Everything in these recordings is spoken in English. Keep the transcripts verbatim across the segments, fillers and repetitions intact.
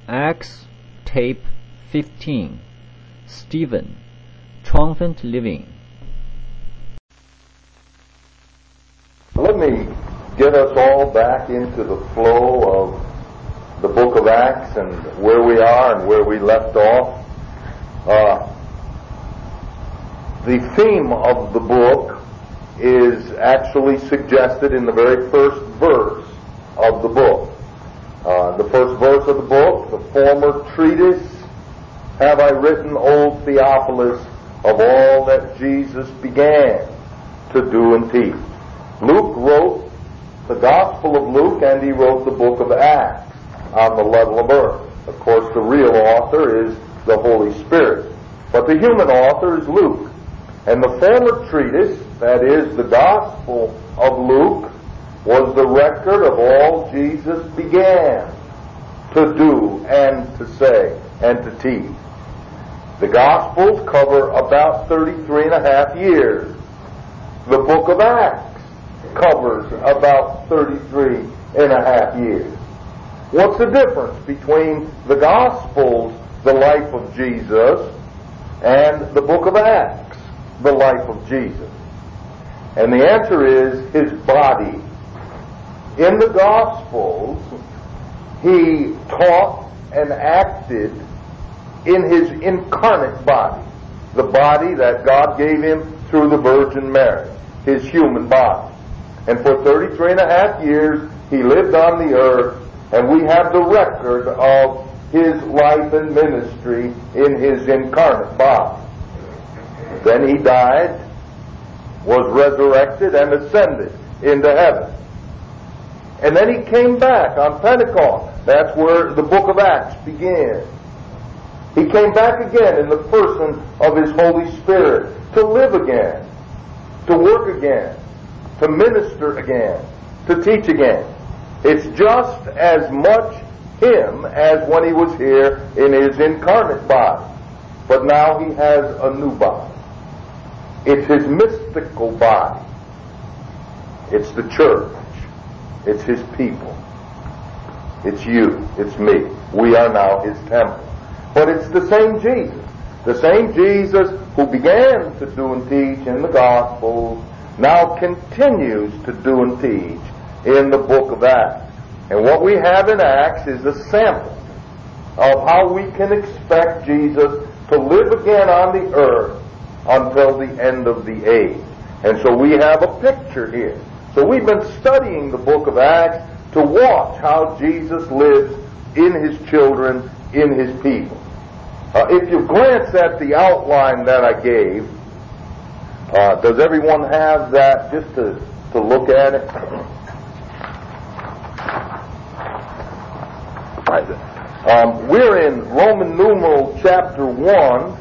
Acts Tape fifteen. Stephen, Triumphant Living. Let me get us all back into the flow of the book of Acts and where we are and where we left off. Uh, the theme of the book is actually suggested in the very first verse of the book. Uh, the first verse of the book, the former treatise have I written, O Theophilus, of all that Jesus began to do and teach. Luke wrote the Gospel of Luke, and he wrote the book of Acts on the level of earth. Of course, the real author is the Holy Spirit, but the human author is Luke. And the former treatise, that is, the Gospel of Luke, was the record of all Jesus began to do and to say and to teach. The Gospels cover about thirty-three and a half years. The book of Acts covers about thirty-three and a half years. What's the difference between the Gospels, the life of Jesus, and the book of Acts, the life of Jesus? And the answer is his body. In the Gospels, he taught and acted in his incarnate body, the body that God gave him through the Virgin Mary, his human body. And for thirty-three and a half years, he lived on the earth, and we have the record of his life and ministry in his incarnate body. Then he died, was resurrected, and ascended into heaven. And then he came back on Pentecost. That's where the book of Acts began. He came back again in the person of his Holy Spirit to live again, to work again, to minister again, to teach again. It's just as much him as when he was here in his incarnate body. But now he has a new body. It's his mystical body. It's the church. It's his people. It's you. It's me. We are now his temple. But it's the same Jesus. The same Jesus who began to do and teach in the Gospels now continues to do and teach in the book of Acts. And what we have in Acts is a sample of how we can expect Jesus to live again on the earth until the end of the age. And so we have a picture here. So we've been studying the book of Acts to watch how Jesus lives in his children, in his people. Uh, if you glance at the outline that I gave, uh, does everyone have that just to, to look at it? Um, we're in Roman numeral chapter one,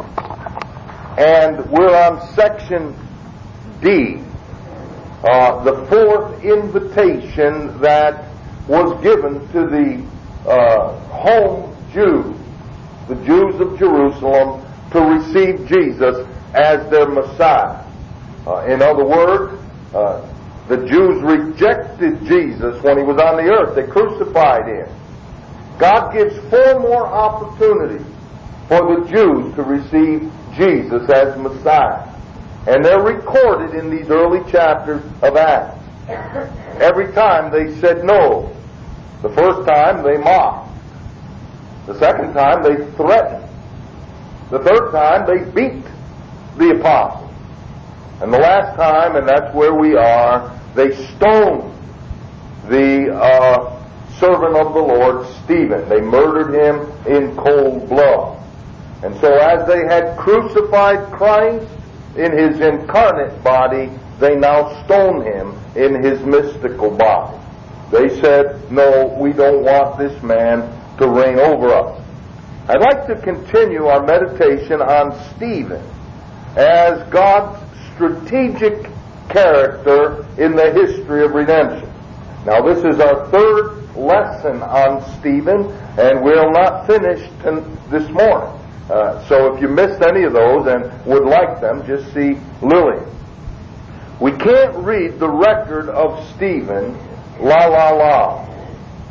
and we're on section D. Uh, the fourth invitation that was given to the uh, home Jews, the Jews of Jerusalem, to receive Jesus as their Messiah. Uh, in other words, uh, the Jews rejected Jesus when he was on the earth. They crucified him. God gives four more opportunities for the Jews to receive Jesus as Messiah. And they're recorded in these early chapters of Acts. Every time they said no. The first time they mocked. The second time they threatened. The third time they beat the apostles. And the last time, and that's where we are, they stoned the uh, servant of the Lord, Stephen. They murdered him in cold blood. And so as they had crucified Christ in his incarnate body, they now stone him in his mystical body. They said, no, we don't want this man to reign over us. I'd like to continue our meditation on Stephen as God's strategic character in the history of redemption. Now, this is our third lesson on Stephen, and we'll not finish this morning. Uh, so if you missed any of those and would like them, just see Lillian. We can't read the record of Stephen la la la.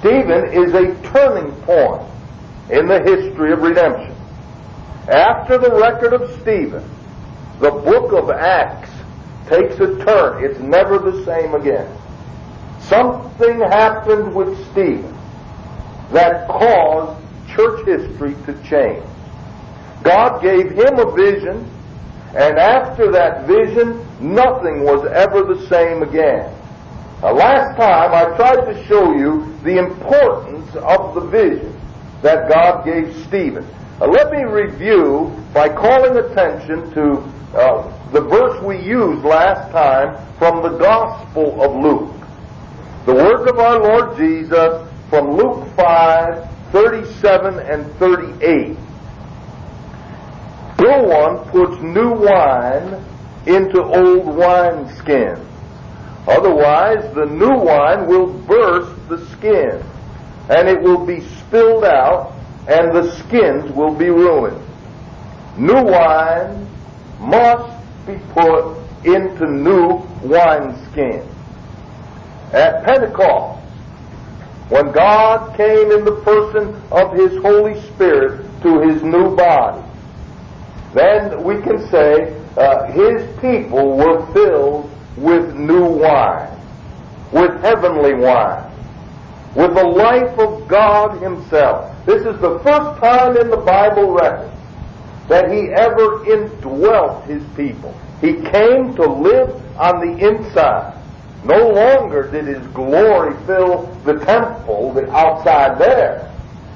Stephen is a turning point in the history of redemption. After the record of Stephen, the book of Acts takes a turn. It's never the same again. Something happened with Stephen that caused church history to change. God gave him a vision, and after that vision, nothing was ever the same again. Now, last time I tried to show you the importance of the vision that God gave Stephen. Now, let me review by calling attention to uh, the verse we used last time from the Gospel of Luke. The work of our Lord Jesus from Luke five, thirty-seven and thirty-eight. No one puts new wine into old wineskins. Otherwise, the new wine will burst the skin, and it will be spilled out, and the skins will be ruined. New wine must be put into new wineskins. At Pentecost, when God came in the person of His Holy Spirit to His new body, then we can say uh, His people were filled with new wine, with heavenly wine, with the life of God Himself. This is the first time in the Bible record that He ever indwelt His people. He came to live on the inside. No longer did His glory fill the temple, the outside there.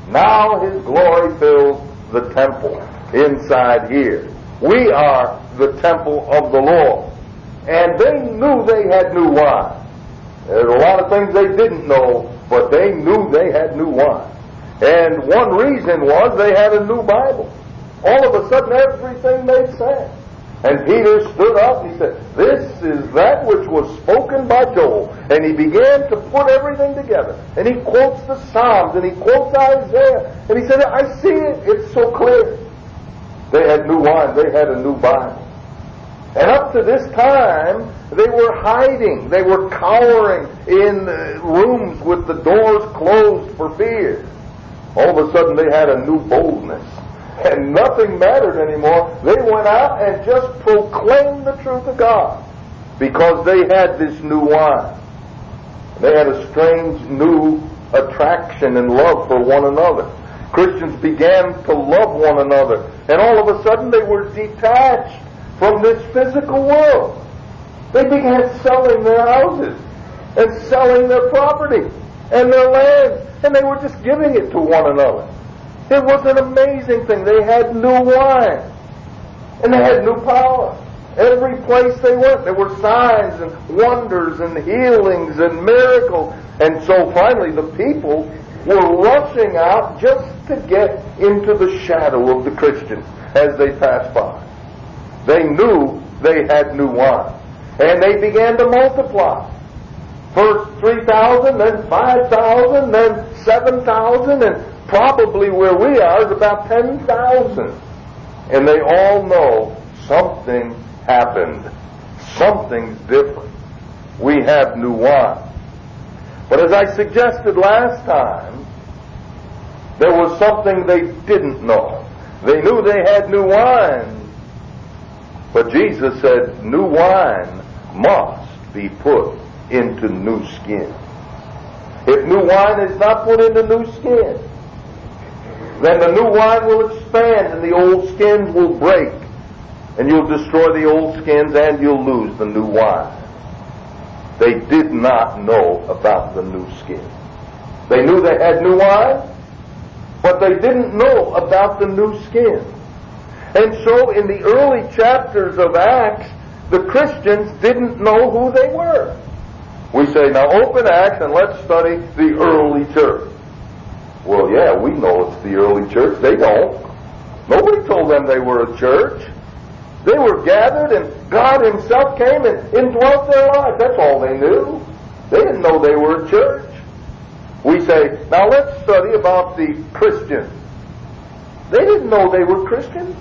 Now His glory fills the temple inside here. We are the temple of the Lord. And they knew they had new wine. There's a lot of things they didn't know, but they knew they had new wine. And one reason was they had a new Bible. All of a sudden everything made sense. And Peter stood up and he said, "This is that which was spoken by Joel." And he began to put everything together. And he quotes the Psalms and he quotes Isaiah. And he said, "I see it. It's so clear." They had new wine. They had a new Bible. And up to this time, they were hiding. They were cowering in rooms with the doors closed for fear. All of a sudden, they had a new boldness. And nothing mattered anymore. They went out and just proclaimed the truth of God because they had this new wine. They had a strange new attraction and love for one another. Christians began to love one another. And all of a sudden, they were detached from this physical world. They began selling their houses and selling their property and their land, and they were just giving it to one another. It was an amazing thing. They had new wine, and they had new power. Every place they went, there were signs and wonders and healings and miracles. And so finally the people were rushing out just to get into the shadow of the Christians as they passed by. They knew they had new wine. And they began to multiply. First three thousand, then five thousand, then seven thousand, and probably where we are is about ten thousand. And they all know something happened. Something's different. We have new wine. But as I suggested last time, there was something they didn't know. They knew they had new wine. But Jesus said, new wine must be put into new skin. If new wine is not put into new skin, then the new wine will expand and the old skins will break. And you'll destroy the old skins and you'll lose the new wine. They did not know about the new skin. They knew they had new wine, but they didn't know about the new skin. And so in the early chapters of Acts, the Christians didn't know who they were. We say, now open Acts and let's study the early church. Well, yeah, we know it's the early church. They don't. Nobody told them they were a church. They were gathered and God Himself came and indwelt their lives. That's all they knew. They didn't know they were a church. We say, now let's study about the Christians. They didn't know they were Christians.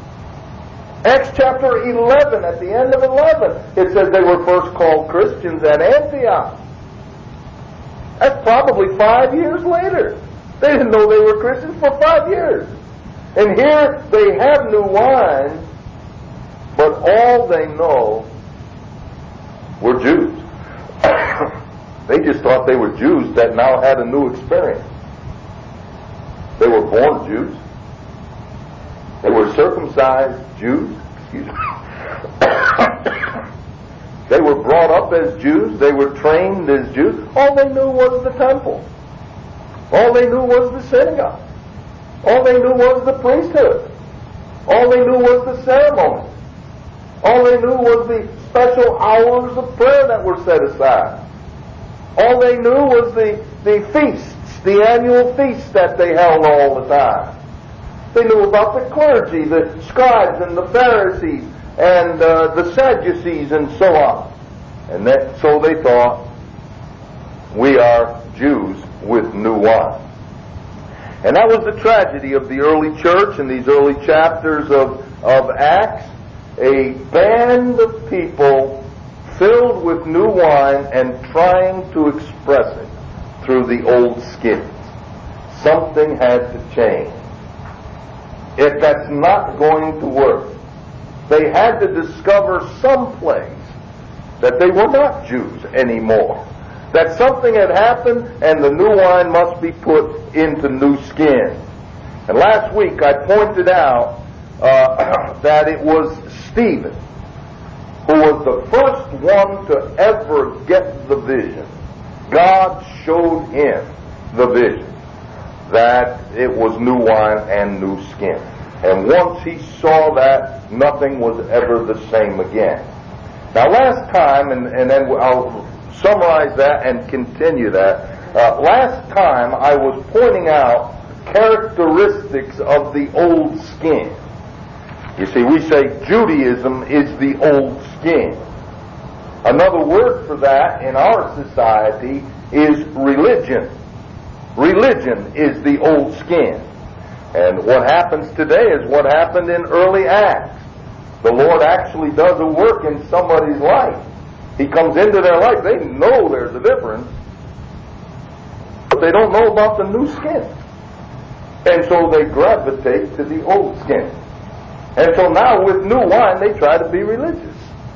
Acts chapter eleven, at the end of eleven, it says they were first called Christians at Antioch. That's probably five years later. They didn't know they were Christians for five years. And here they have new wine, but all they know were Jews. They just thought they were Jews that now had a new experience. They were born Jews. They were circumcised Jews. Excuse me. They were brought up as Jews. They were trained as Jews. All they knew was the temple. All they knew was the synagogue. All they knew was the priesthood. All they knew was the ceremony. All they knew was the special hours of prayer that were set aside. All they knew was the, the feasts, the annual feasts that they held all the time. They knew about the clergy, the scribes and the Pharisees, and uh, the Sadducees and so on. And that, so they thought, we are Jews with new wine. And that was the tragedy of the early church in these early chapters of, of Acts. A band of people filled with new wine and trying to express it through the old skins. Something had to change. If that's not going to work, they had to discover some place that they were not Jews anymore. That something had happened and the new wine must be put into new skins. And last week I pointed out uh, that it was Stephen who was the first one to ever get the vision. God showed him the vision that it was new wine and new skin. And once he saw that, nothing was ever the same again. Now last time, and, and then I'll summarize that and continue that. Uh, last time I was pointing out characteristics of the old skin. You see, we say Judaism is the old skin. Another word for that in our society is religion. Religion is the old skin. And what happens today is what happened in early Acts. The Lord actually does a work in somebody's life. He comes into their life. They know there's a difference, but they don't know about the new skin. And so they gravitate to the old skin. And so now with new wine, they try to be religious.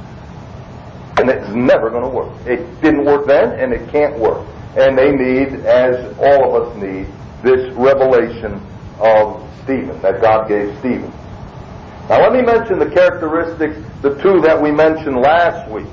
And it's never going to work. It didn't work then, and it can't work. And they need, as all of us need, this revelation of Stephen, that God gave Stephen. Now let me mention the characteristics, the two that we mentioned last week.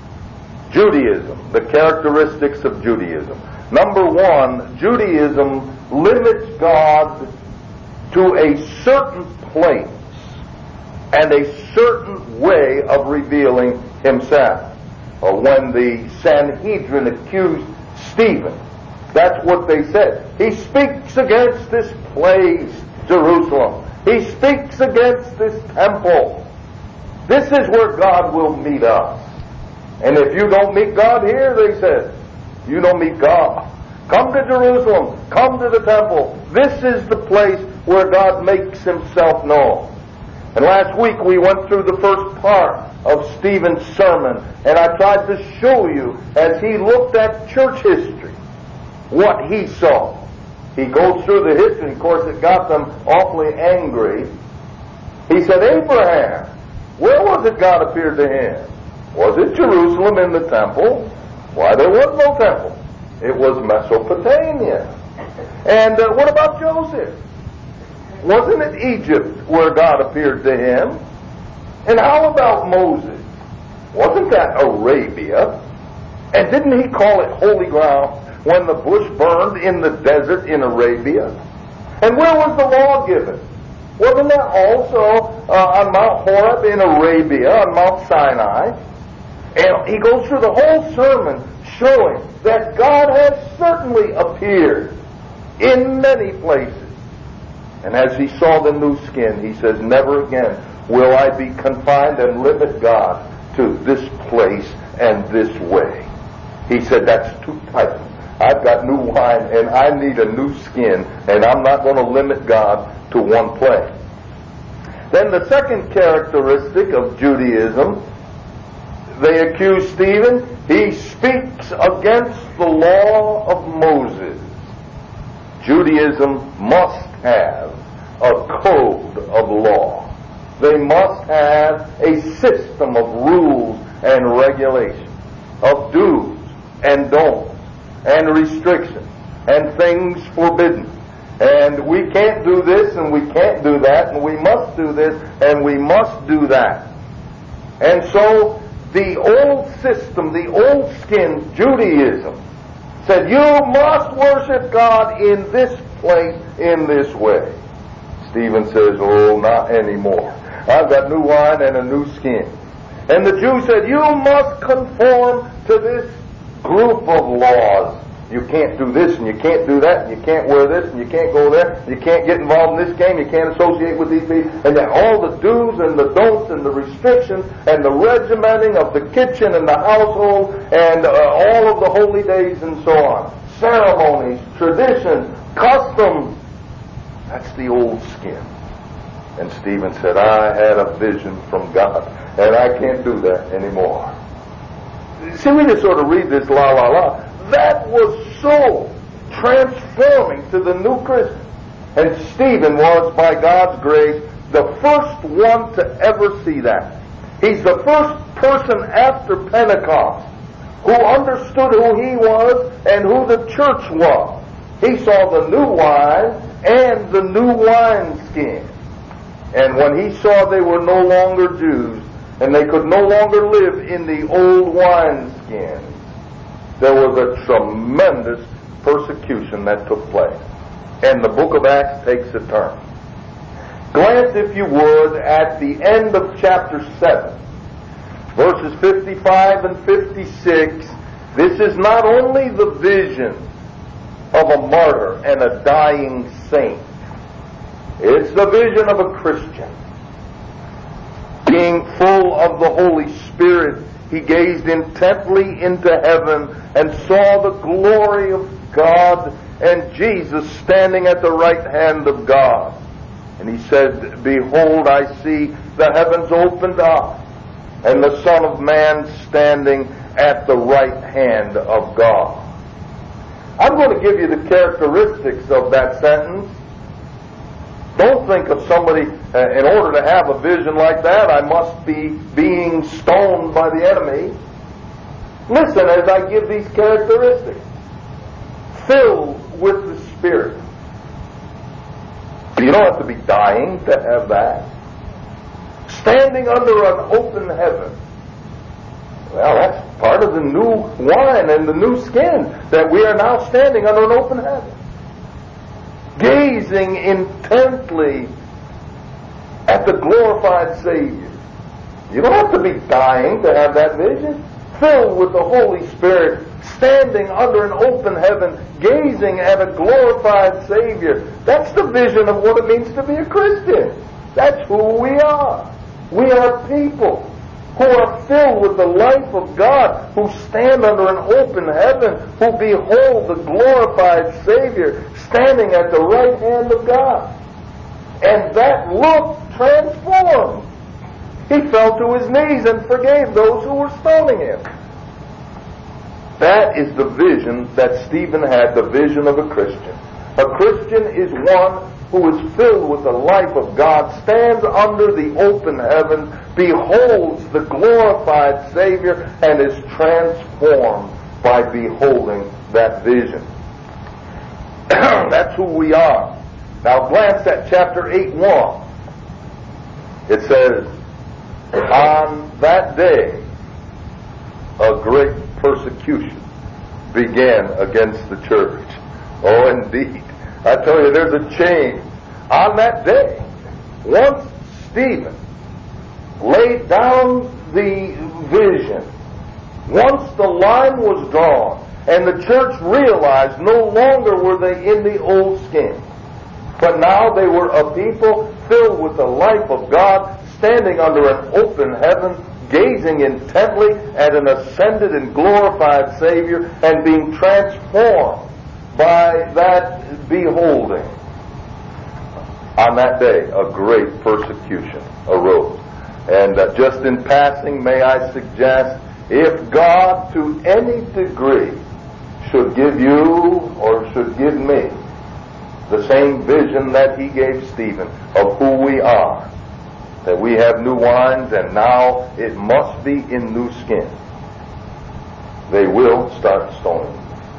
Judaism, the characteristics of Judaism. Number one, Judaism limits God to a certain place and a certain way of revealing himself. Or when the Sanhedrin accused Stephen, that's what they said. He speaks against this place, Jerusalem. He speaks against this temple. This is where God will meet us. And if you don't meet God here, they said, you don't meet God. Come to Jerusalem. Come to the temple. This is the place where God makes himself known. And last week we went through the first part of Stephen's sermon, and I tried to show you, as he looked at church history, what he saw. He goes through the history, and of course it got them awfully angry. He said, Abraham, where was it God appeared to him? Was it Jerusalem in the temple? Why, there was no temple. It was Mesopotamia. And uh, what about Joseph? Wasn't it Egypt where God appeared to him? And how about Moses? Wasn't that Arabia? And didn't he call it holy ground when the bush burned in the desert in Arabia? And where was the law given? Wasn't that also uh, on Mount Horeb in Arabia, on Mount Sinai? And he goes through the whole sermon showing that God has certainly appeared in many places. And as he saw the new skin, he says, never again will I be confined and limit God to this place and this way. He said, that's too tight. I've got new wine and I need a new skin, and I'm not going to limit God to one place. Then the second characteristic of Judaism, they accuse Stephen, he speaks against the law of Moses. Judaism must have a code of law. They must have a system of rules and regulations, of do's and don'ts, and restrictions, and things forbidden. And we can't do this, and we can't do that, and we must do this, and we must do that. And so the old system, the old skin Judaism, said you must worship God in this place, in this way. Stephen says, oh, not anymore. I've got new wine and a new skin. And the Jew said, you must conform to this group of laws. You can't do this, and you can't do that, and you can't wear this, and you can't go there, and you can't get involved in this game, you can't associate with these people, and then all the do's and the don'ts and the restrictions and the regimenting of the kitchen and the household and uh, all of the holy days and so on. Ceremonies, traditions, customs. That's the old skin. And Stephen said, I had a vision from God, and I can't do that anymore. See, we just sort of read this la la la. That was so transforming to the new Christian. And Stephen was, by God's grace, the first one to ever see that. He's the first person after Pentecost who understood who he was and who the church was. He saw the new wine and the new wineskin. And when he saw they were no longer Jews and they could no longer live in the old wineskin, there was a tremendous persecution that took place. And the book of Acts takes a turn. Glance, if you would, at the end of chapter seven, verses fifty-five and fifty-six. This is not only the vision of a martyr and a dying saint. It's the vision of a Christian. Being full of the Holy Spirit, he gazed intently into heaven and saw the glory of God and Jesus standing at the right hand of God. And he said, behold, I see the heavens opened up and the Son of Man standing at the right hand of God. I'm going to give you the characteristics of that sentence. Don't think of somebody, uh, in order to have a vision like that, I must be being stoned by the enemy. Listen as I give these characteristics. Filled with the Spirit. You don't have to be dying to have that. Standing under an open heaven. Well, that's part of the new wine and the new skin, that we are now standing under an open heaven. Gazing intently at the glorified Savior. You don't have to be dying to have that vision. Filled with the Holy Spirit, standing under an open heaven, gazing at a glorified Savior. That's the vision of what it means to be a Christian. That's who we are. We are people who are filled with the life of God, who stand under an open heaven, who behold the glorified Savior standing at the right hand of God. And that look transformed. He fell to his knees and forgave those who were stoning him. That is the vision that Stephen had, the vision of a Christian. A Christian is one who is filled with the life of God, stands under the open heaven, beholds the glorified Savior, and is transformed by beholding that vision. That's who we are. Now glance at chapter eight one. It says, on that day, a great persecution began against the church. Oh, indeed. I tell you, there's a change. On that day, once Stephen laid down the vision, once the line was drawn, and the church realized no longer were they in the old skin, but now they were a people filled with the life of God, standing under an open heaven, gazing intently at an ascended and glorified Savior, and being transformed by that beholding. On that day, a great persecution arose. And uh, just in passing, may I suggest If God to any degree should give you or should give me the same vision that he gave Stephen of who we are, that we have new wines and now it must be in new skin, they will start stoning.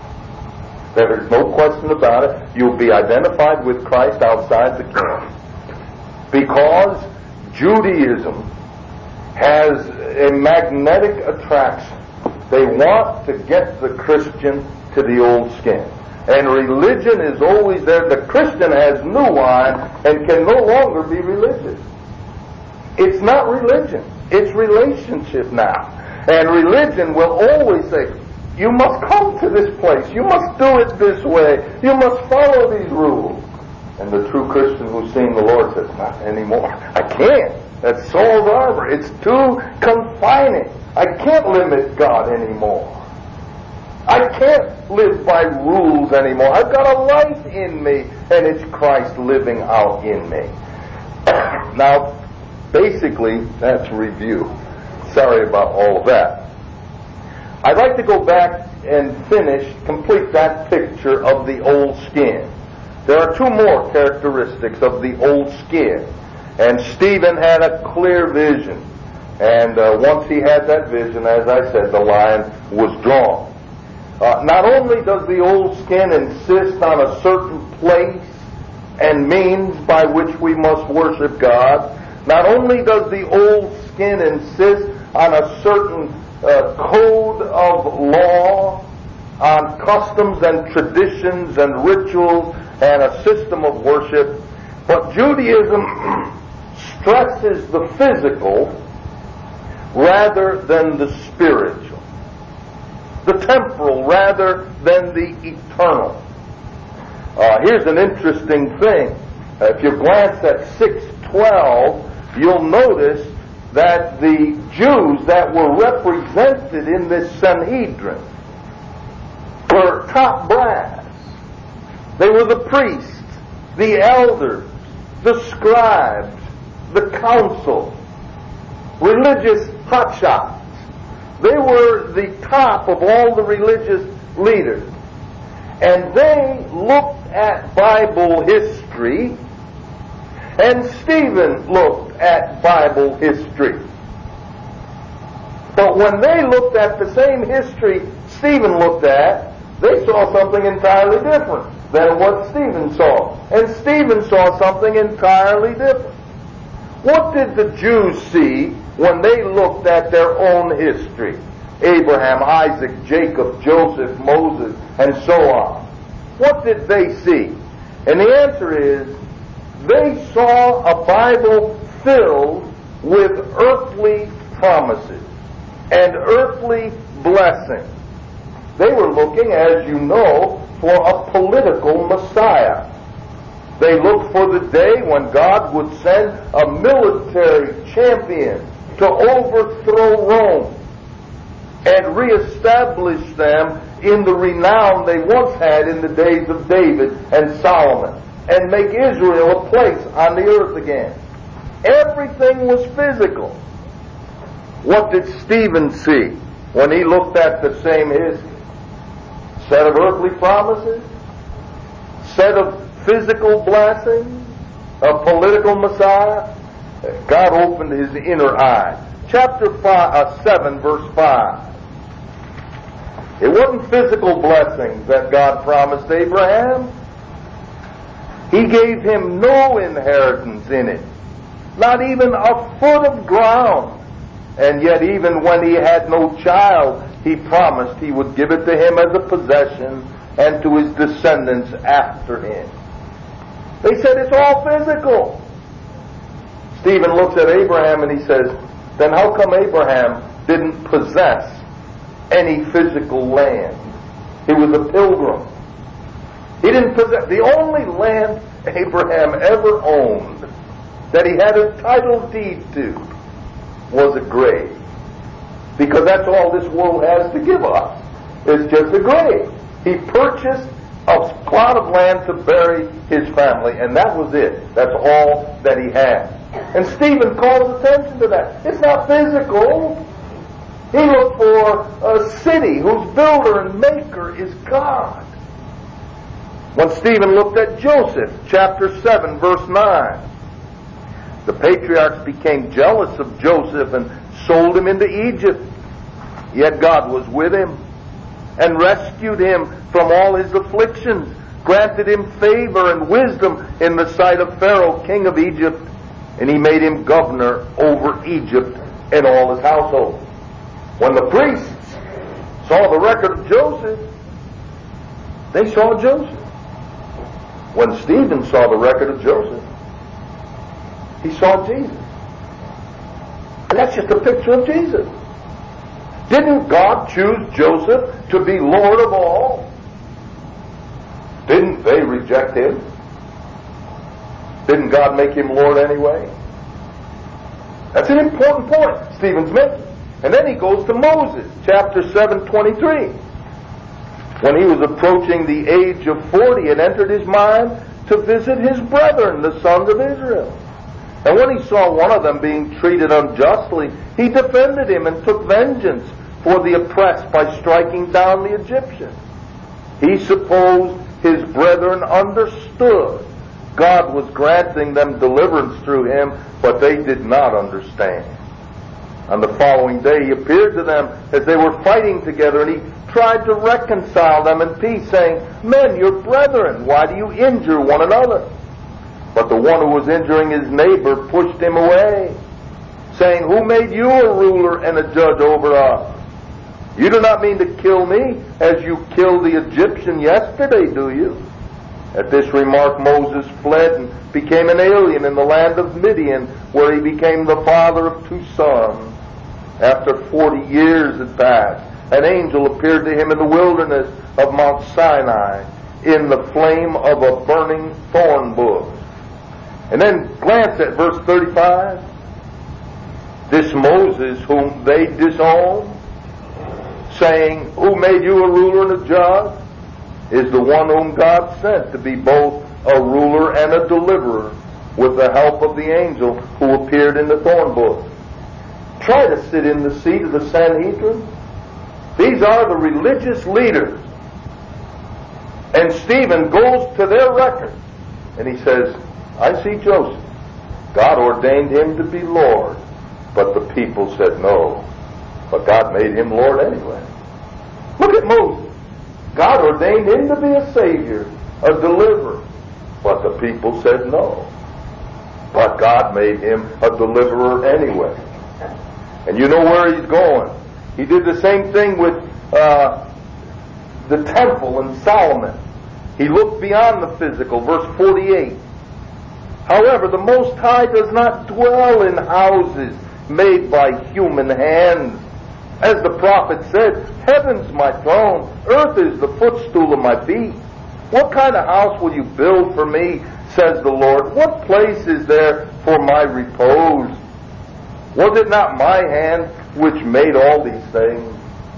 There is no question about it. You'll be identified with Christ outside the camp, because Judaism has a magnetic attraction. They want to get the Christian to the old skin. And religion is always there. The Christian has new wine and can no longer be religious. It's not religion. It's relationship now. And religion will always say, you must come to this place. You must do it this way. You must follow these rules. And the true Christian who's seen the Lord says, not anymore. I can't. That's Saul's armor. It's too confining. I can't limit God anymore. I can't live by rules anymore. I've got a life in me, and it's Christ living out in me. Now, basically, that's review. Sorry about all of that. I'd like to go back and finish, complete that picture of the old skin. There are two more characteristics of the old skin. And Stephen had a clear vision. And uh, once he had that vision, as I said, the line was drawn. Uh, not only does the old skin insist on a certain place and means by which we must worship God, not only does the old skin insist on a certain uh, code of law, on customs and traditions and rituals and a system of worship, but Judaism stresses the physical rather than the spiritual, the temporal rather than the eternal. Uh, here's an interesting thing. Uh, if you glance at six twelve, you'll notice that the Jews that were represented in this Sanhedrin were top brass. They were the priests, the elders, the scribes, the council, religious hotshots. They were the top of all the religious leaders. And they looked at Bible history, and Stephen looked at Bible history. But when they looked at the same history Stephen looked at, they saw something entirely different than what Stephen saw. And Stephen saw something entirely different. What did the Jews see when they looked at their own history? Abraham, Isaac, Jacob, Joseph, Moses, and so on. What did they see? And the answer is, they saw a Bible filled with earthly promises and earthly blessings. They were looking, as you know, for a political Messiah. They looked for the day when God would send a military champion to overthrow Rome and reestablish them in the renown they once had in the days of David and Solomon, and make Israel a place on the earth again. Everything was physical. What did Stephen see when he looked at the same history? Set of earthly promises? Set of physical blessings? A political Messiah? God opened his inner eye. Chapter five, uh, seven, verse five. It wasn't physical blessings that God promised Abraham. He gave him no inheritance in it, not even a foot of ground. And yet even when he had no child, he promised he would give it to him as a possession and to his descendants after him. They said it's all physical. Stephen looks at Abraham and he says, then how come Abraham didn't possess any physical land? He was a pilgrim. He didn't possess, the only land Abraham ever owned that he had a title deed to was a grave. Because that's all this world has to give us. It's just a grave. He purchased a plot of land to bury his family, and that was it. That's all that he had. And Stephen calls attention to that. It's not physical. He looked for a city whose builder and maker is God. When Stephen looked at Joseph, chapter seven, verse nine, the patriarchs became jealous of Joseph and sold him into Egypt. Yet God was with him and rescued him from all his afflictions, granted him favor and wisdom in the sight of Pharaoh, king of Egypt, and he made him governor over Egypt and all his household. When the priests saw the record of Joseph, they saw Joseph. When Stephen saw the record of Joseph, he saw Jesus. And that's just a picture of Jesus. Didn't God choose Joseph to be Lord of all? Didn't they reject him? Didn't God make him Lord anyway? That's an important point Stephen's making. And then he goes to Moses, chapter seven, twenty-three. When he was approaching the age of forty, it entered his mind to visit his brethren, the sons of Israel. And when he saw one of them being treated unjustly, he defended him and took vengeance for the oppressed by striking down the Egyptian. He supposed his brethren understood God was granting them deliverance through him, but they did not understand. On the following day he appeared to them as they were fighting together, and he tried to reconcile them in peace, saying, "Men, you're brethren, why do you injure one another?" But the one who was injuring his neighbor pushed him away, saying, "Who made you a ruler and a judge over us? You do not mean to kill me as you killed the Egyptian yesterday, do you?" At this remark Moses fled and became an alien in the land of Midian, where he became the father of two sons. After forty years had passed, an angel appeared to him in the wilderness of Mount Sinai in the flame of a burning thorn bush. And then glance at verse thirty-five. This Moses whom they disowned, saying, "Who made you a ruler and a judge?" is the one whom God sent to be both a ruler and a deliverer with the help of the angel who appeared in the thorn bush. Try to sit in the seat of the Sanhedrin. These are the religious leaders. And Stephen goes to their record and he says, "I see Joseph. God ordained him to be Lord." But the people said no. But God made him Lord anyway. Look at Moses. God ordained him to be a Savior, a deliverer. But the people said no. But God made him a deliverer anyway. And you know where he's going. He did the same thing with uh, the temple in Solomon. He looked beyond the physical. Verse forty-eight. However, the Most High does not dwell in houses made by human hands. As the prophet said, "Heaven's my throne, earth is the footstool of my feet. What kind of house will you build for me, says the Lord? What place is there for my repose? Was it not my hand which made all these things?"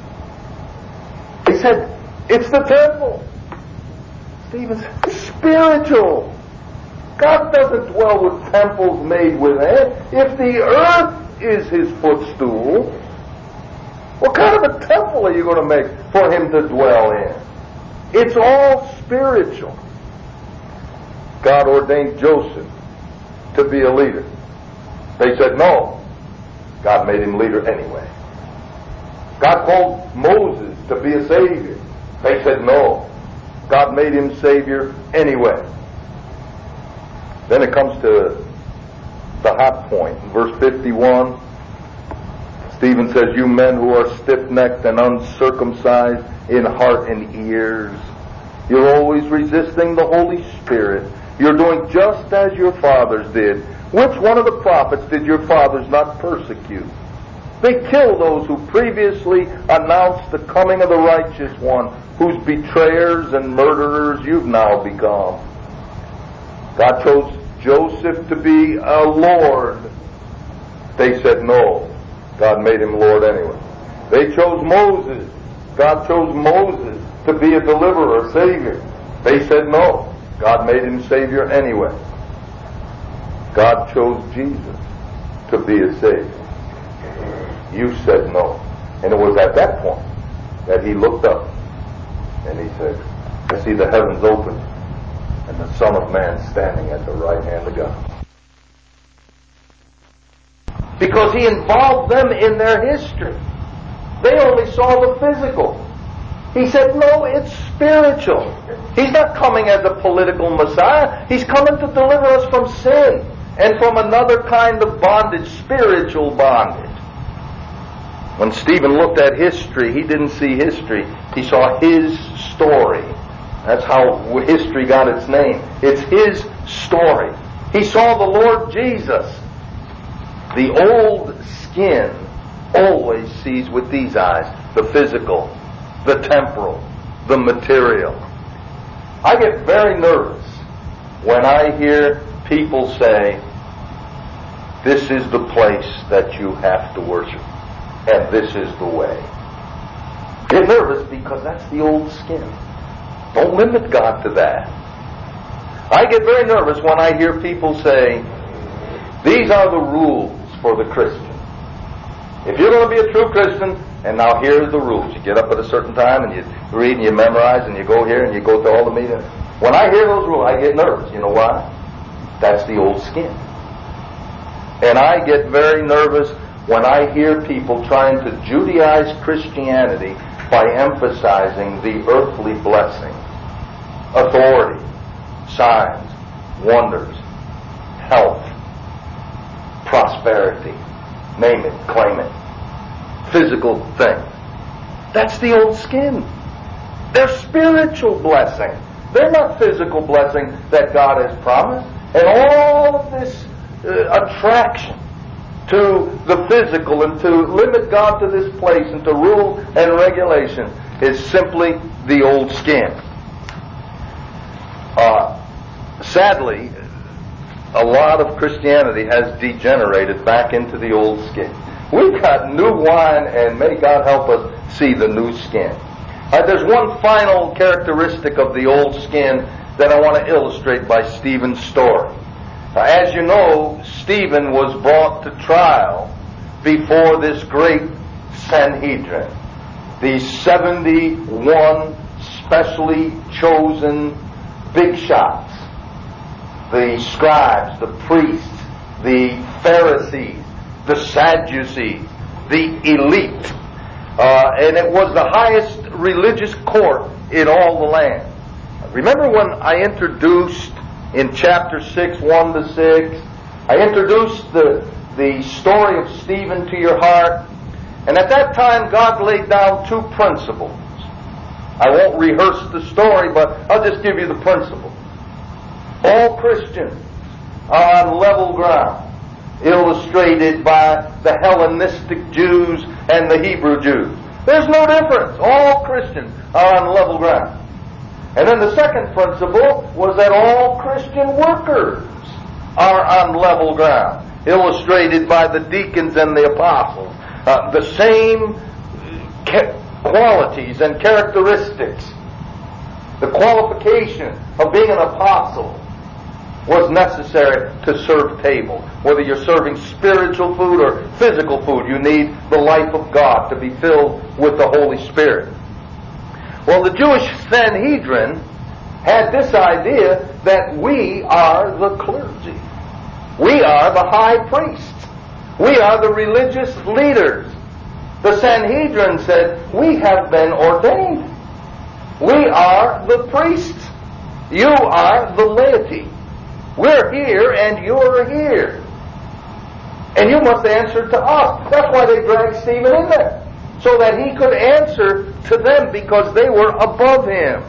He said, it's the temple. Stephen said, it's spiritual. God doesn't dwell with temples made with hands. If the earth is his footstool, what kind of a temple are you going to make for him to dwell in? It's all spiritual. God ordained Joseph to be a leader. They said no. God made him leader anyway. God called Moses to be a savior. They said no. God made him savior anyway. Then it comes to the hot point. In verse fifty-one, Stephen says, "You men who are stiff-necked and uncircumcised in heart and ears, you're always resisting the Holy Spirit. You're doing just as your fathers did. Which one of the prophets did your fathers not persecute? They killed those who previously announced the coming of the righteous one, whose betrayers and murderers you've now become." God chose Joseph to be a Lord. They said no. God made him Lord anyway. They chose Moses. God chose Moses to be a deliverer, a savior. They said no. God made him savior anyway. God chose Jesus to be a savior. You said no. And it was at that point that he looked up and he said, I see the heavens open and the Son of Man standing at the right hand of God. Because he involved them in their history. They only saw the physical. He said, no, it's spiritual. He's not coming as a political Messiah. He's coming to deliver us from sin and from another kind of bondage, spiritual bondage. When Stephen looked at history, he didn't see history. He saw his story. That's how history got its name. It's his story. He saw the Lord Jesus. The old skin always sees with these eyes the physical, the temporal, the material. I get very nervous when I hear people say, this is the place that you have to worship, and this is the way. I get nervous because that's the old skin. Don't limit God to that. I get very nervous when I hear people say, these are the rules for the Christian. If you're going to be a true Christian, and now here's the rules. You get up at a certain time and you read and you memorize and you go here and you go to all the meetings. When I hear those rules, I get nervous. You know why? That's the old skin. And I get very nervous when I hear people trying to Judaize Christianity by emphasizing the earthly blessing, authority, signs, wonders, health, prosperity, name it, claim it, physical thing. That's the old skin. They're spiritual blessing. They're not physical blessing that God has promised. And all of this uh, attraction to the physical and to limit God to this place and to rule and regulation is simply the old skin. Uh, sadly, a lot of Christianity has degenerated back into the old skin. We've got new wine, and may God help us see the new skin. Uh, there's one final characteristic of the old skin that I want to illustrate by Stephen's story. Uh, as you know, Stephen was brought to trial before this great Sanhedrin. These seventy-one specially chosen big shots. The scribes, the priests, the Pharisees, the Sadducees, the elite. Uh, and it was the highest religious court in all the land. Remember when I introduced in chapter six, one to six, I introduced the, the story of Stephen to your heart. And at that time, God laid down two principles. I won't rehearse the story, but I'll just give you the principle. All Christians are on level ground, illustrated by the Hellenistic Jews and the Hebrew Jews. There's no difference. All Christians are on level ground. And then the second principle was that all Christian workers are on level ground, illustrated by the deacons and the apostles. Uh, the same ca- qualities and characteristics. The qualification of being an apostle was necessary to serve table. Whether you're serving spiritual food or physical food, you need the life of God to be filled with the Holy Spirit. Well, the Jewish Sanhedrin had this idea that we are the clergy. We are the high priests. We are the religious leaders. The Sanhedrin said, we have been ordained. We are the priests. You are the laity. We're here and you're here. And you must answer to us. That's why they dragged Stephen in there. So that he could answer to them because they were above him.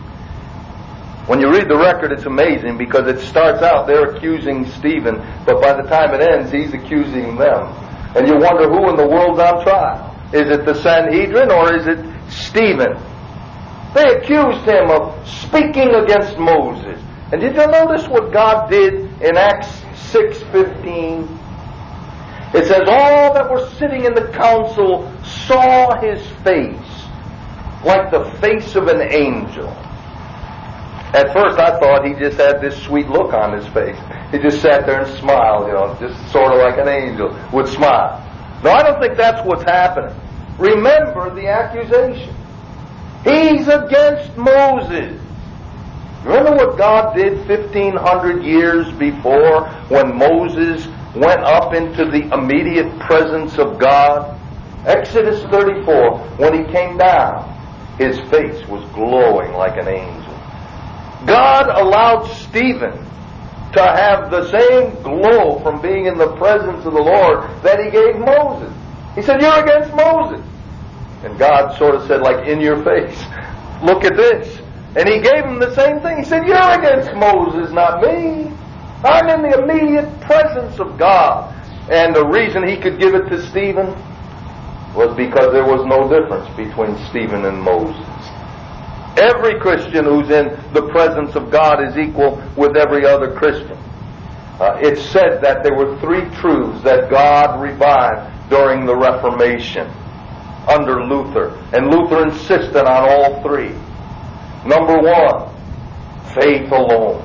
When you read the record, it's amazing because it starts out they're accusing Stephen, but by the time it ends, he's accusing them. And you wonder who in the world's on trial. Is it the Sanhedrin or is it Stephen? They accused him of speaking against Moses. And did you notice what God did in Acts six fifteen? It says, all that were sitting in the council saw his face like the face of an angel. At first I thought he just had this sweet look on his face. He just sat there and smiled, you know, just sort of like an angel would smile. No, I don't think that's what's happening. remember the accusation. He's against Moses. Remember what God did fifteen hundred years before when Moses went up into the immediate presence of God? Exodus thirty-four, when he came down, his face was glowing like an angel. God allowed Stephen to have the same glow from being in the presence of the Lord that he gave Moses. He said, "You're against Moses." And God sort of said, like, in your face, "Look at this." And he gave him the same thing. He said, "You're against Moses, not me. I'm in the immediate presence of God." And the reason he could give it to Stephen was because there was no difference between Stephen and Moses. Every Christian who's in the presence of God is equal with every other Christian. Uh, it's said that there were three truths that God revived during the Reformation under Luther. And Luther insisted on all three. Number one, faith alone.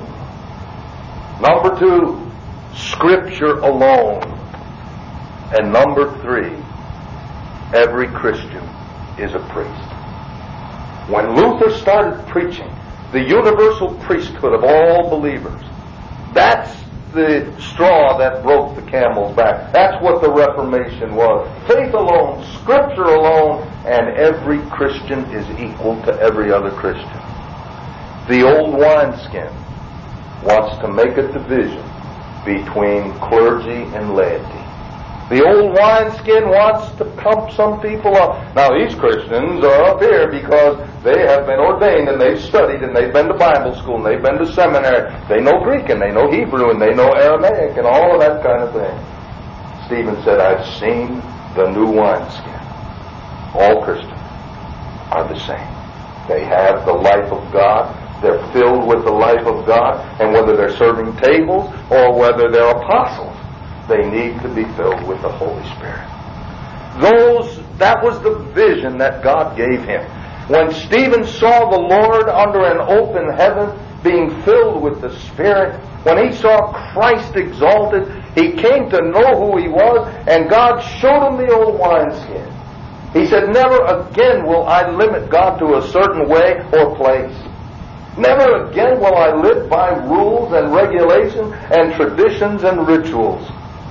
Number two, Scripture alone. And number three, every Christian is a priest. When Luther started preaching the universal priesthood of all believers, that's the straw that broke the camel's back. That's what the Reformation was. Faith alone, Scripture alone, and every Christian is equal to every other Christian. The old wineskin wants to make a division between clergy and laity. The old wineskin wants to pump some people up. Now, these Christians are up here because they have been ordained and they've studied and they've been to Bible school and they've been to seminary. They know Greek and they know Hebrew and they know Aramaic and all of that kind of thing. Stephen said, "I've seen the new wineskin." All Christians are the same. They have the life of God. They're filled with the life of God. And whether they're serving tables or whether they're apostles, they need to be filled with the Holy Spirit. Those, that was the vision that God gave him. When Stephen saw the Lord under an open heaven, being filled with the Spirit, when he saw Christ exalted, he came to know who he was, and God showed him the old wineskin. He said, "Never again will I limit God to a certain way or place. Never again will I live by rules and regulations and traditions and rituals."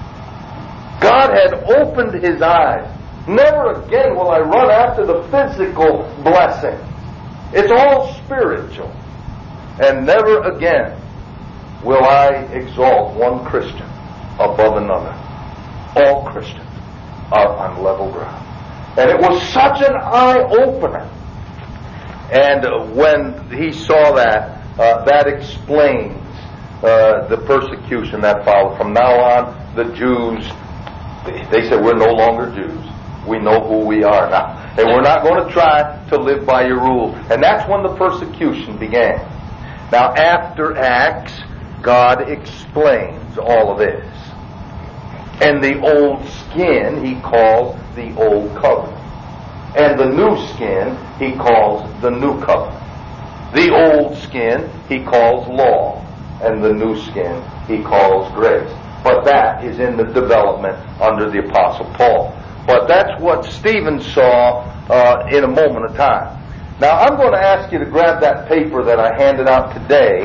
God had opened his eyes. Never again will I run after the physical blessing. It's all spiritual. And never again will I exalt one Christian above another. All Christians are on level ground. And it was such an eye-opener. And uh, when he saw that, uh, that explains uh, the persecution that followed. From now on, the Jews, they said, "We're no longer Jews. We know who we are now. And we're not going to try to live by your rules." And that's when the persecution began. Now, after Acts, God explains all of this. And the old skin he calls the old covenant. And the new skin he calls the new covenant. The old skin he calls law. And the new skin he calls grace. But that is in the development under the Apostle Paul. But that's what Stephen saw uh, in a moment of time. Now, I'm going to ask you to grab that paper that I handed out today.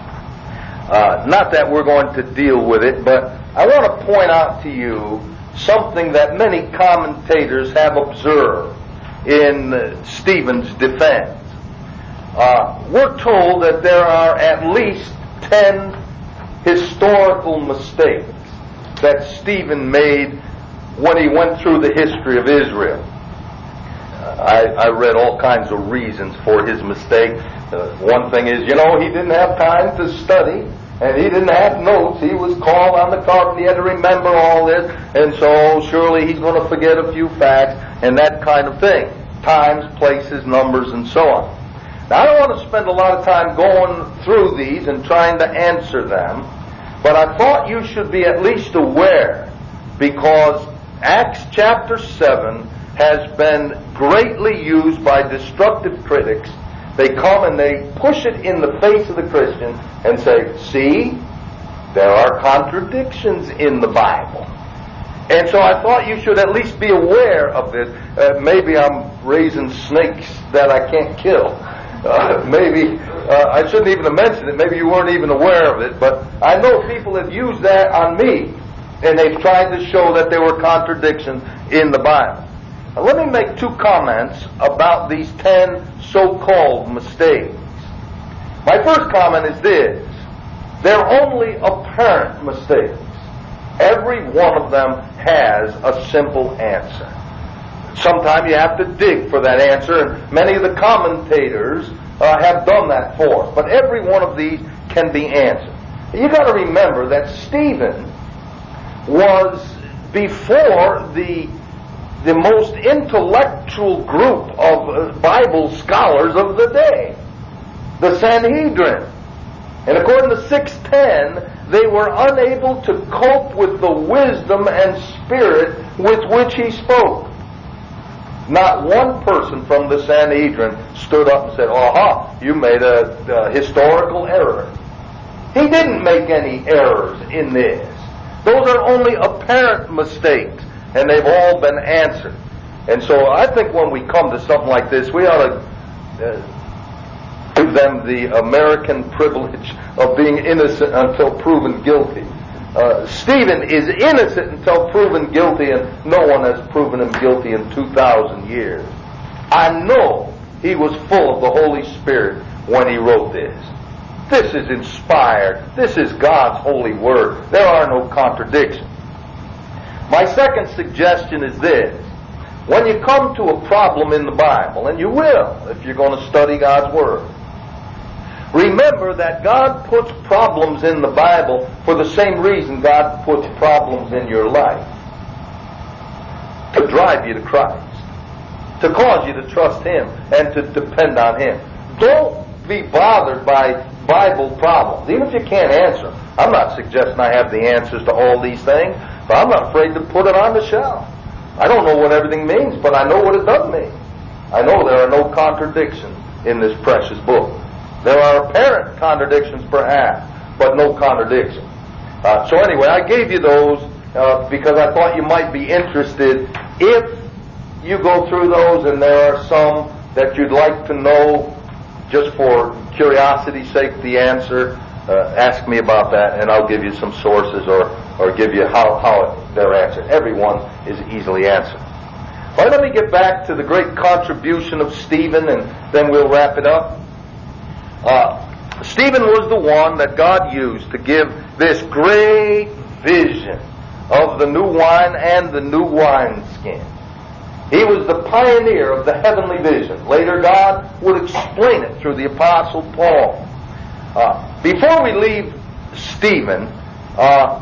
Uh, not that we're going to deal with it, but I want to point out to you something that many commentators have observed in uh, Stephen's defense. Uh, we're told that there are at least ten historical mistakes that Stephen made when he went through the history of Israel. Uh, I, I read all kinds of reasons for his mistake. Uh, one thing is, you know, he didn't have time to study, and he didn't have notes. He was called on the carpet. He had to remember all this, and so surely he's going to forget a few facts and that kind of thing. Times, places, numbers, and so on. Now, I don't want to spend a lot of time going through these and trying to answer them, but I thought you should be at least aware, because Acts chapter seven has been greatly used by destructive critics. They come and they push it in the face of the Christian and say, "See, there are contradictions in the Bible." And so I thought you should at least be aware of it. Uh, maybe I'm raising snakes that I can't kill. Uh, maybe uh, I shouldn't even have mentioned it. Maybe you weren't even aware of it. But I know people have used that on me, and they've tried to show that there were contradictions in the Bible. Now, let me make two comments about these ten so-called mistakes. My first comment is this: they're only apparent mistakes. Every one of them has a simple answer. Sometimes you have to dig for that answer, and many of the commentators uh, have done that for us. But every one of these can be answered. You got to remember that Stephen was before the the most intellectual group of uh, Bible scholars of the day, the Sanhedrin. And according to six ten, they were unable to cope with the wisdom and spirit with which he spoke. Not one person from the Sanhedrin stood up and said, "Aha, you made a, a historical error." He didn't make any errors in this. Those are only apparent mistakes, and they've all been answered. And so I think when we come to something like this, we ought to uh, give them the American privilege of being innocent until proven guilty. Uh, Stephen is innocent until proven guilty, and no one has proven him guilty in two thousand years. I know he was full of the Holy Spirit when he wrote this. This is inspired. This is God's holy word. There are no contradictions. My second suggestion is this: when you come to a problem in the Bible, and you will if you're going to study God's word, remember that God puts problems in the Bible for the same reason God puts problems in your life. To drive you to Christ. To cause you to trust Him and to depend on Him. Don't be bothered by Bible problems, even if you can't answer them. I'm not suggesting I have the answers to all these things, but I'm not afraid to put it on the shelf. I don't know what everything means, but I know what it does mean. I know there are no contradictions in this precious book. There are apparent contradictions, perhaps, but no contradiction. Uh, so anyway, I gave you those uh, because I thought you might be interested. If you go through those and there are some that you'd like to know just for curiosity's sake the answer, uh, ask me about that, and I'll give you some sources or, or give you how, how they're answered. Everyone is easily answered. All right, let me get back to the great contribution of Stephen, and then we'll wrap it up. Uh, Stephen was the one that God used to give this great vision of the new wine and the new wineskin. He was the pioneer of the heavenly vision. Later, God would explain it through the Apostle Paul. Uh, before we leave Stephen, uh,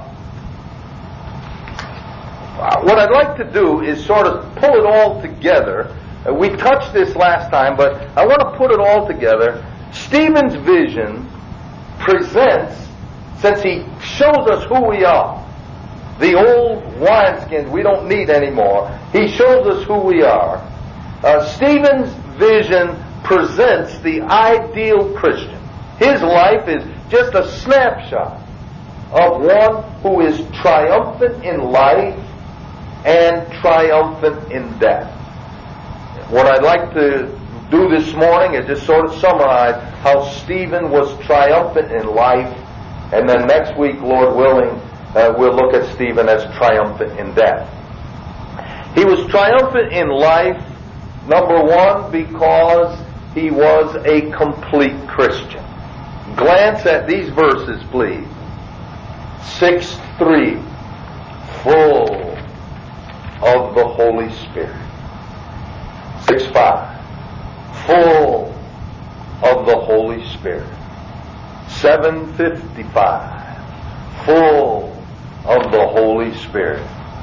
what I'd like to do is sort of pull it all together. Uh, we touched this last time, but I want to put it all together. Stephen's vision presents, since he shows us who we are, the old wineskins we don't need anymore. He shows us who we are. Uh, Stephen's vision presents the ideal Christian. His life is just a snapshot of one who is triumphant in life and triumphant in death. What I'd like to do this morning is just sort of summarize how Stephen was triumphant in life, and then next week, Lord willing, uh, we'll look at Stephen as triumphant in death. He was triumphant in life, number one, because he was a complete Christian. Glance at these verses, please. six three, full of the Holy Spirit. six five, full of the Holy Spirit. seven fifty-five, full of the Holy Spirit.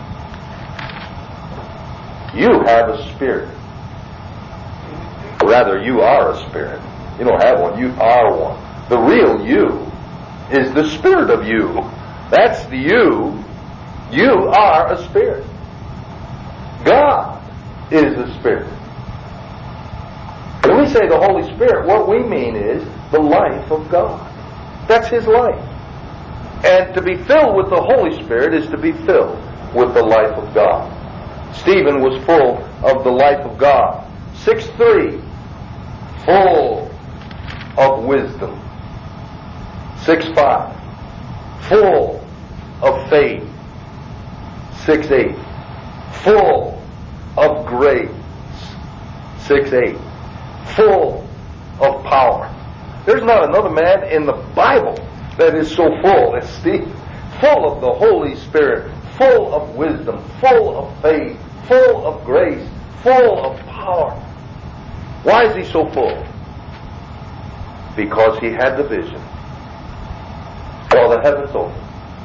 You have a spirit. Rather, you are a spirit. You don't have one, you are one. The real you is the spirit of you. That's the you. You are a spirit. God is a spirit. When we say the Holy Spirit, what we mean is the life of God. That's His life. And to be filled with the Holy Spirit is to be filled with the life of God. Stephen was full of the life of God. six three, full of wisdom. six five, full of faith. six eight, full of grace. six eight, full of power. There's not another man in the Bible that is so full as Stephen. Full of the Holy Spirit, full of wisdom, full of faith, full of grace, full of power. Why is he so full? Because he had the vision. Saw the heavens open.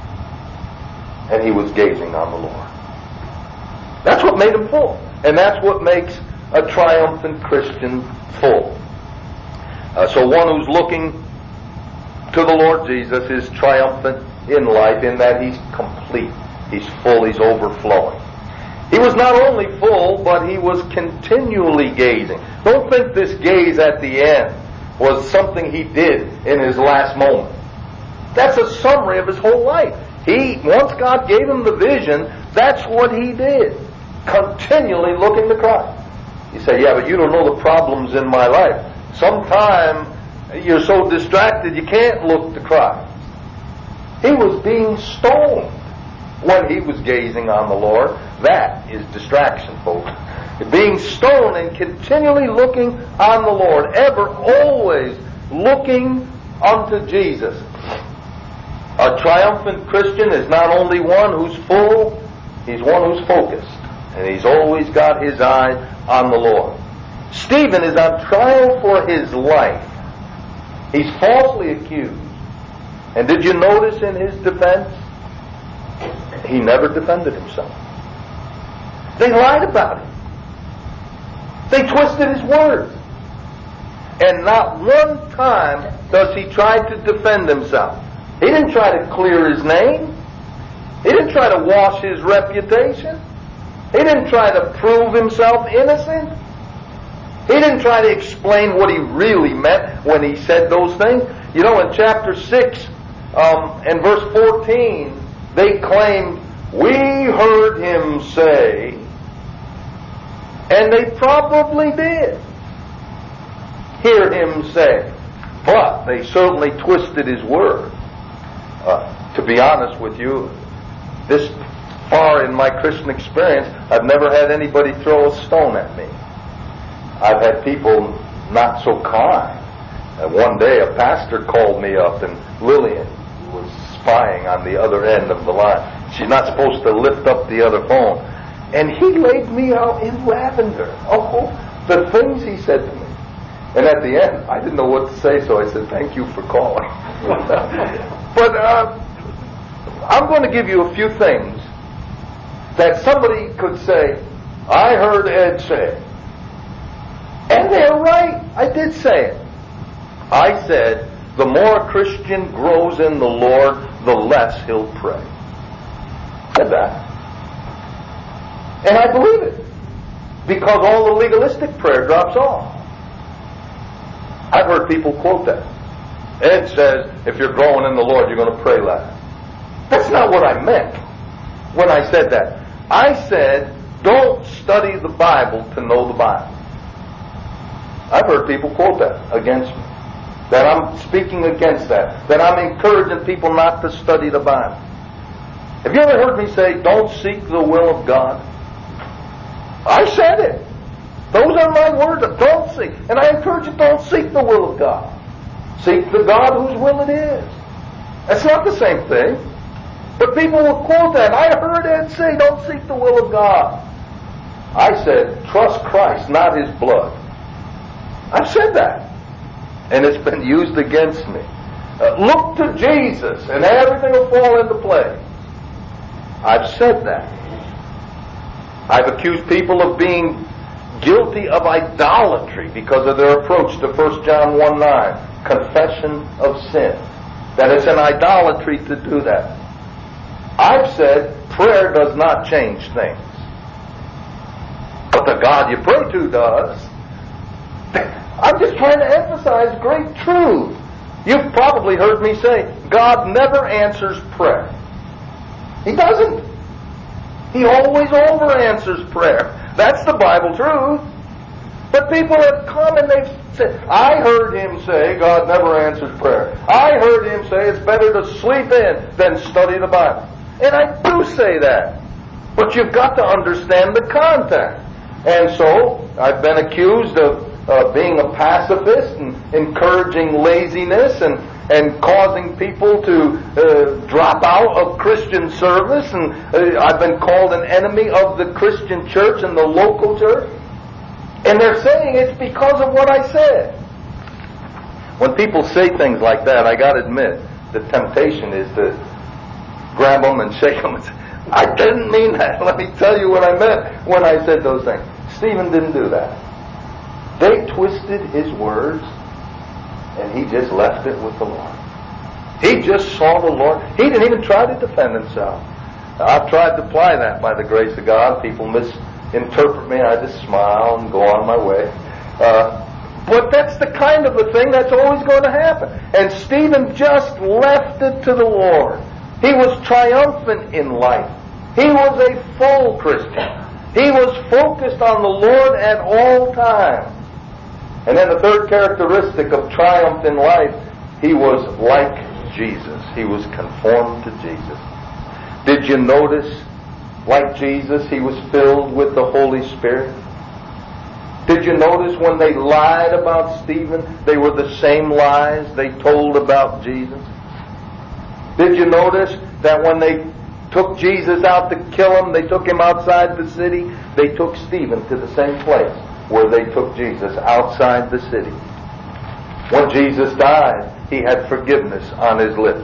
And he was gazing on the Lord. That's what made him full. And that's what makes a triumphant Christian full. Uh, so one who's looking to the Lord Jesus is triumphant in life in that he's complete. He's full. He's overflowing. He was not only full, but he was continually gazing. Don't think this gaze at the end was something he did in his last moment. That's a summary of his whole life. He, once God gave him the vision, that's what he did. Continually looking to Christ. You say, yeah, but you don't know the problems in my life. Sometime you're so distracted you can't look to Christ. He was being stoned when he was gazing on the Lord. That is distraction, folks. Being stoned and continually looking on the Lord, ever, always looking unto Jesus. A triumphant Christian is not only one who's full, he's one who's focused. And he's always got his eye on the Lord. Stephen is on trial for his life. He's falsely accused. And did you notice in his defense? He never defended himself. They lied about him. They twisted his words. And not one time does he try to defend himself. He didn't try to clear his name. He didn't try to wash his reputation. He didn't try to prove himself innocent. He didn't try to explain what he really meant when he said those things. You know, in chapter six um, and verse fourteen, they claimed, we heard him say, and they probably did hear him say, but they certainly twisted his word. Uh, to be honest with you, this far in my Christian experience, I've never had anybody throw a stone at me. I've had people not so kind. And one day a pastor called me up, and Lillian was spying on the other end of the line. She's not supposed to lift up the other phone. And he laid me out in lavender. Oh, the things he said to me. And at the end, I didn't know what to say, so I said, thank you for calling. But uh, I'm going to give you a few things that somebody could say, I heard Ed say. And they're right. I did say it. I said, the more a Christian grows in the Lord, the less he'll pray. I said that. And I believe it. Because all the legalistic prayer drops off. I've heard people quote that. Ed says, if you're growing in the Lord, you're going to pray less. That's not what I meant when I said that. I said, don't study the Bible to know the Bible. I've heard people quote that against me. That I'm speaking against that. That I'm encouraging people not to study the Bible. Have you ever heard me say, don't seek the will of God? I said it. Those are my words. Don't seek. And I encourage you, don't seek the will of God. Seek the God whose will it is. That's not the same thing. But people will quote that. I heard Ed say, don't seek the will of God. I said, trust Christ, not His blood. I've said that. And it's been used against me. Uh, look to Jesus and everything will fall into place. I've said that. I've accused people of being guilty of idolatry because of their approach to First John one nine, confession of sin. That it's an idolatry to do that. I've said prayer does not change things. But the God you pray to does. I'm just trying to emphasize great truth. You've probably heard me say, God never answers prayer. He doesn't. He always over-answers prayer. That's the Bible truth. But people have come and they've said, I heard him say God never answers prayer. I heard him say it's better to sleep in than study the Bible. And I do say that. But you've got to understand the context. And so, I've been accused of uh, being a pacifist and encouraging laziness and, and causing people to uh, drop out of Christian service. And uh, I've been called an enemy of the Christian church and the local church. And they're saying it's because of what I said. When people say things like that, I got to admit, the temptation is to grab them and shake them and say, I didn't mean that. Let me tell you what I meant when I said those things. Stephen didn't do that. They twisted his words, and he just left it with the Lord. He just saw the Lord. He didn't even try to defend himself. Now, I've tried to apply that by the grace of God. People misinterpret me. I just smile and go on my way. Uh, but that's the kind of a thing that's always going to happen. And Stephen just left it to the Lord. He was triumphant in life. He was a full Christian. He was focused on the Lord at all times. And then the third characteristic of triumph in life, he was like Jesus. He was conformed to Jesus. Did you notice, like Jesus, he was filled with the Holy Spirit? Did you notice when they lied about Stephen, they were the same lies they told about Jesus? Did you notice that when they took Jesus out to kill him, they took him outside the city? They took Stephen to the same place where they took Jesus, outside the city. When Jesus died, he had forgiveness on his lips.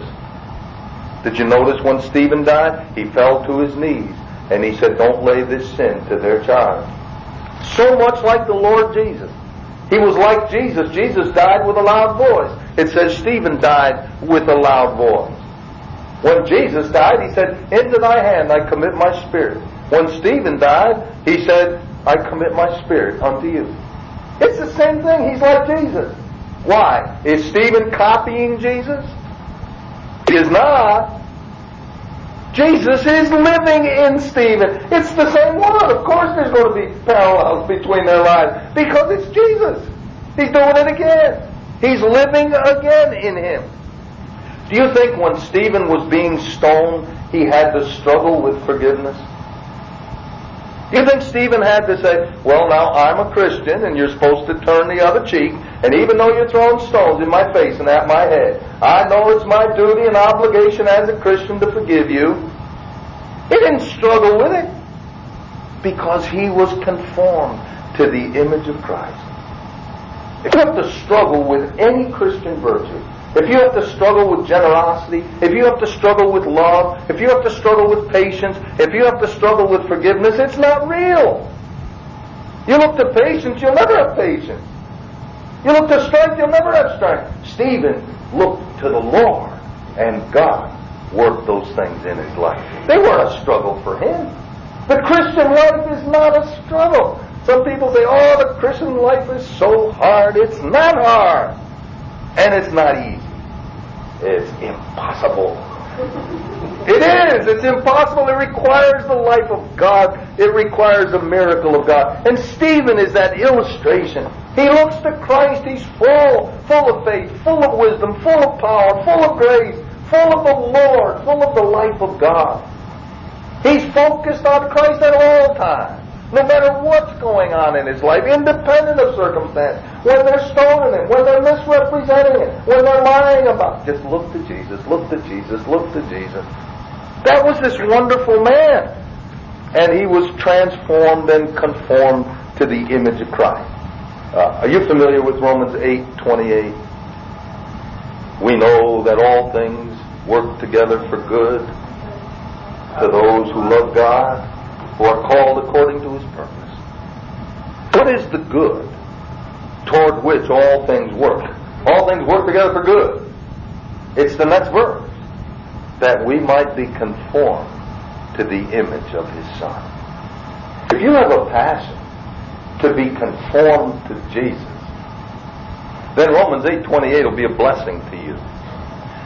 Did you notice when Stephen died? He fell to his knees and he said, don't lay this sin to their charge. So much like the Lord Jesus. He was like Jesus. Jesus died with a loud voice. It says Stephen died with a loud voice. When Jesus died, he said, into thy hand I commit my spirit. When Stephen died, he said, I commit my spirit unto you. It's the same thing. He's like Jesus. Why? Is Stephen copying Jesus? He is not. Jesus is living in Stephen. It's the same one. Of course there's going to be parallels between their lives because it's Jesus. He's doing it again. He's living again in him. Do you think when Stephen was being stoned, he had to struggle with forgiveness? Do you think Stephen had to say, well, now I'm a Christian and you're supposed to turn the other cheek, and even though you're throwing stones in my face and at my head, I know it's my duty and obligation as a Christian to forgive you. He didn't struggle with it because he was conformed to the image of Christ. If you have to struggle with any Christian virtue, if you have to struggle with generosity, if you have to struggle with love, if you have to struggle with patience, if you have to struggle with forgiveness, it's not real. You look to patience, you'll never have patience. You look to strength, you'll never have strength. Stephen looked to the Lord, and God worked those things in his life. They weren't a struggle for him. The Christian life is not a struggle. Some people say, oh, the Christian life is so hard. It's not hard. And it's not easy. It's impossible. It is. It's impossible. It requires the life of God. It requires a miracle of God. And Stephen is that illustration. He looks to Christ. He's full, full of faith, full of wisdom, full of power, full of grace, full of the Lord, full of the life of God. He's focused on Christ at all times. No matter what's going on in his life, independent of circumstance, when they're stoning him, when they're misrepresenting him, when they're lying about him, just look to Jesus, look to Jesus, look to Jesus. That was this wonderful man. And he was transformed and conformed to the image of Christ. Uh, are you familiar with Romans eight twenty-eight? We know that all things work together for good to those who love God, who are called according to his purpose. What is the good toward which all things work? All things work together for good. It's the next verse. That we might be conformed to the image of his Son. If you have a passion to be conformed to Jesus, then Romans eight twenty-eight will be a blessing to you.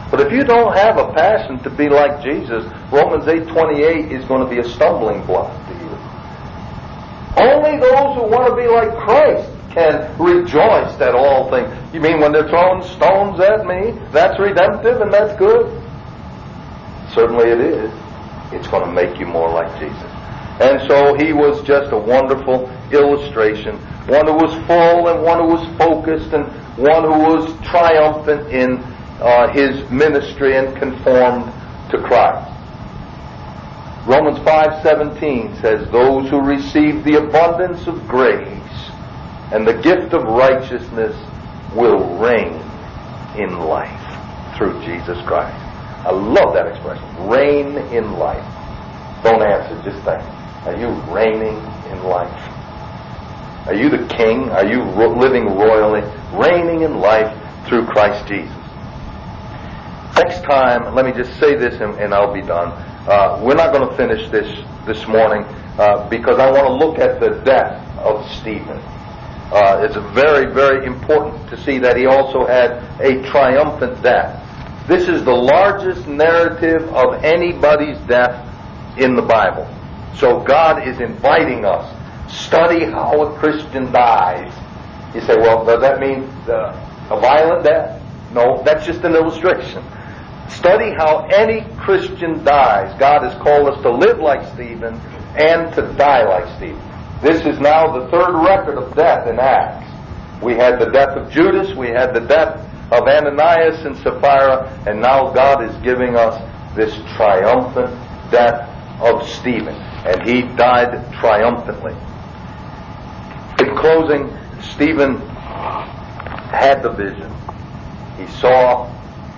But if you don't have a passion to be like Jesus, Romans eight twenty-eight is going to be a stumbling block to you. Only those who want to be like Christ can rejoice at all things. You mean when they're throwing stones at me, that's redemptive and that's good? Certainly it is. It's going to make you more like Jesus. And so he was just a wonderful illustration. One who was full and one who was focused and one who was triumphant in uh, his ministry and conformed to Christ. Romans five seventeen says, those who receive the abundance of grace and the gift of righteousness will reign in life through Jesus Christ. I love that expression. Reign in life. Don't answer, just think. Are you reigning in life? Are you the king? Are you ro- living royally, reigning in life through Christ Jesus? Next time, let me just say this and, and I'll be done. Uh, we're not going to finish this this morning uh, because I want to look at the death of Stephen. Uh, it's very, very important to see that he also had a triumphant death. This is the largest narrative of anybody's death in the Bible. So God is inviting us, study how a Christian dies. You say, well, does that mean uh, a violent death? No, that's just an illustration. Study how any Christian dies. God has called us to live like Stephen and to die like Stephen. This is now the third record of death in Acts. We had the death of Judas, we had the death of Ananias and Sapphira, and now God is giving us this triumphant death of Stephen. And he died triumphantly. In closing, Stephen had the vision. He saw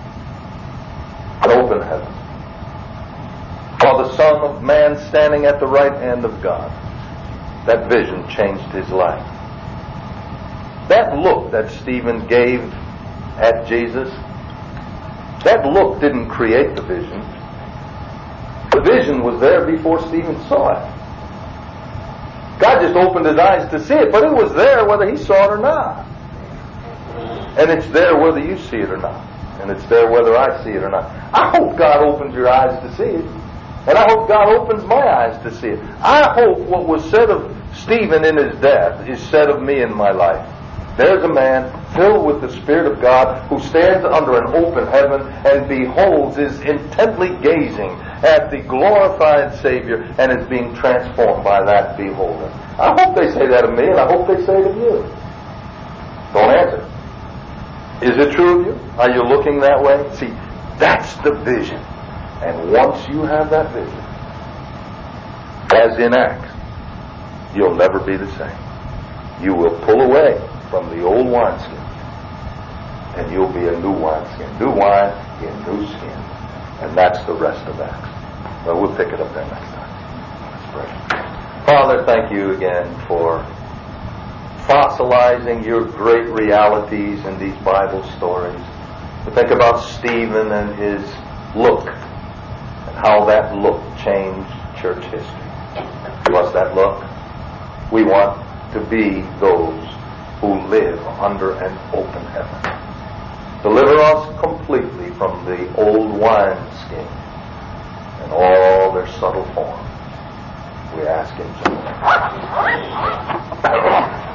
an open heaven. Saw the Son of Man standing at the right hand of God. That vision changed his life. That look that Stephen gave at Jesus, that look didn't create the vision. The vision was there before Stephen saw it. God just opened his eyes to see it, but it was there whether he saw it or not. And it's there whether you see it or not. And it's there whether I see it or not. I hope God opens your eyes to see it. And I hope God opens my eyes to see it. I hope what was said of Stephen in his death is said of me in my life. There's a man filled with the Spirit of God who stands under an open heaven and beholds, is intently gazing at the glorified Savior and is being transformed by that beholder. I hope they say that of me, and I hope they say it of you. Don't answer. Is it true of you? Are you looking that way? See, that's the vision. And once you have that vision, as in Acts, you'll never be the same. You will pull away from the old wineskin, and you'll be a new wineskin. New wine in new skin. And that's the rest of Acts. Well, we'll pick it up there next time. Let's pray. Father, thank you again for fossilizing your great realities in these Bible stories. We think about Stephen and his look, and how that look changed church history. Give us that look. We want to be those who live under an open heaven. Deliver us completely from the old wineskin and all their subtle forms. We ask in Jesus' name.